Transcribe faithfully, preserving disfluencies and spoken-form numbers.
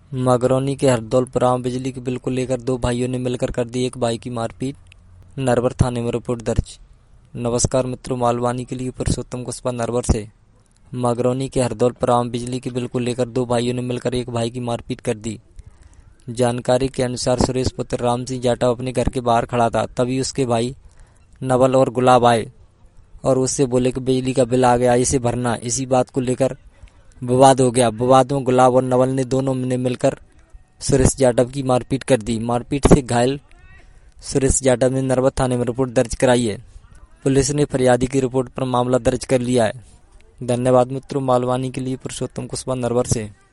मगरौनी के हरदौलपुरा में बिजली के बिल को लेकर दो भाइयों ने मिलकर कर दी एक भाई की मारपीट। नरवर थाने में रिपोर्ट दर्ज। नमस्कार मित्रों, मालवानी के लिए पुरुषोत्तम कुशवाहा नरवर से। मगरौनी के हरदौलपुरा में बिजली के बिल को लेकर दो भाइयों ने मिलकर एक भाई की मारपीट कर दी। जानकारी के अनुसार सुरेश पुत्र राम सिंह जाटव अपने घर के बाहर खड़ा था, तभी उसके भाई नवल और गुलाब आए और उससे बोले कि बिजली का बिल आ गया, इसे भरना। इसी बात को लेकर विवाद हो गया। विवाद में गुलाब और नवल ने दोनों ने मिलकर सुरेश जाटव की मारपीट कर दी। मारपीट से घायल सुरेश जाटव ने नरवर थाने में रिपोर्ट दर्ज कराई है। पुलिस ने फरियादी की रिपोर्ट पर मामला दर्ज कर लिया है। धन्यवाद मित्रों, मालवानी के लिए पुरुषोत्तम कुशवाहा नरवर से।